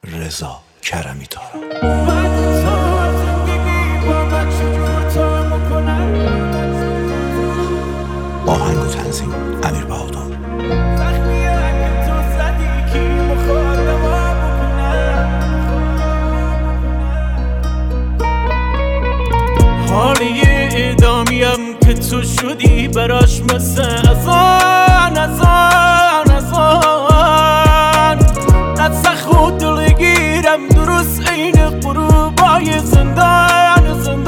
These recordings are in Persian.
رضا کرمی تارا. آهنگ و تنظیم امیر بهادر. حالی ادامیم که تو شدی براش مثل ازان از خود دلگیرم درست این غروبای زندان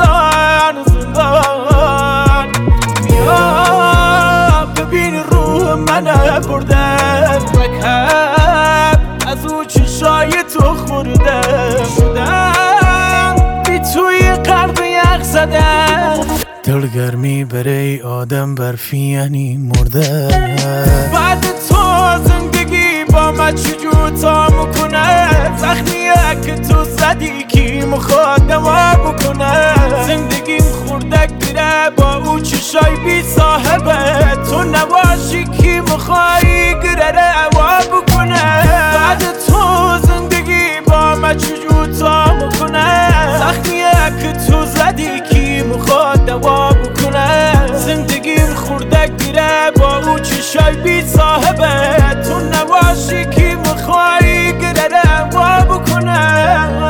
بیا ببین روح من برده رکب از او چشای تو خورده شدم بی توی قلب یخ زدم دلگرمی برای آدم برفی یعنی مرده بعد تو زندگی با من چجور تا میکنه زخمیه که تو زدی کی میخواد دوا بکنه زندگیم خوردک دیره با او چشای بی صاحبه تو نباشی کی میخوایی گره روا بکنه بعد تو زندگی با من چجور تا میکنه زخمیه که تو زدی کی میخواد دوا بکنه زندگیم خوردک دیره با او چشای بی صاحبه تو نباشی کی میخوایی گره روا بکنه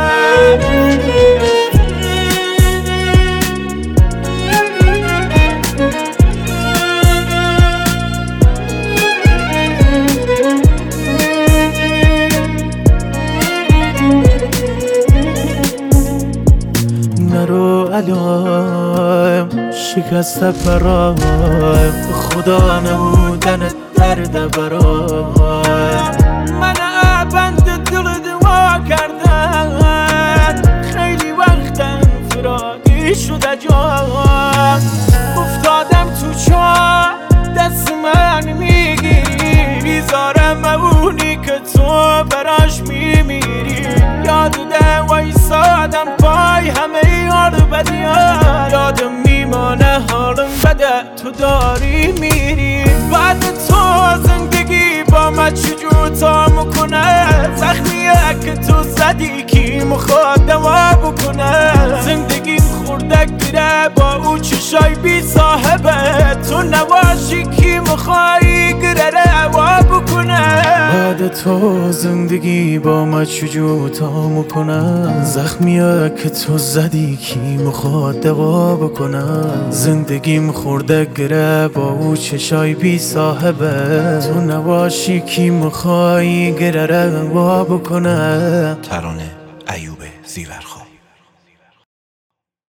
نرو علام شکست پرایم خدا نبودن درد برایم من بند دل دوا کردن خیلی وقتم فرادی شده جام افتادم تو چاه دست من میگیری بیزارم اونی که تو براش میمیری یاد ده وایسادم پای همه یار بدیان یادم میمانه حالم بده تو داری میری بعد تو زندگی با من چجور تا میکنه زخمیه که تو زدی کی میخواد دوا بکنه زندگیم خوردک دیره با او چشای بی صاحبه تو نباشی کی میخوایی گره روا بکنه بعد تو زندگی با من چجور تا میکنه زخمیه که تو زدی کی میخواد دوا بکنه زندگیم خورده گره با او چشای بی صاحبه تو نباشی کی میخوایی گره روا بکنه. ترانه ایوب زیورخواه.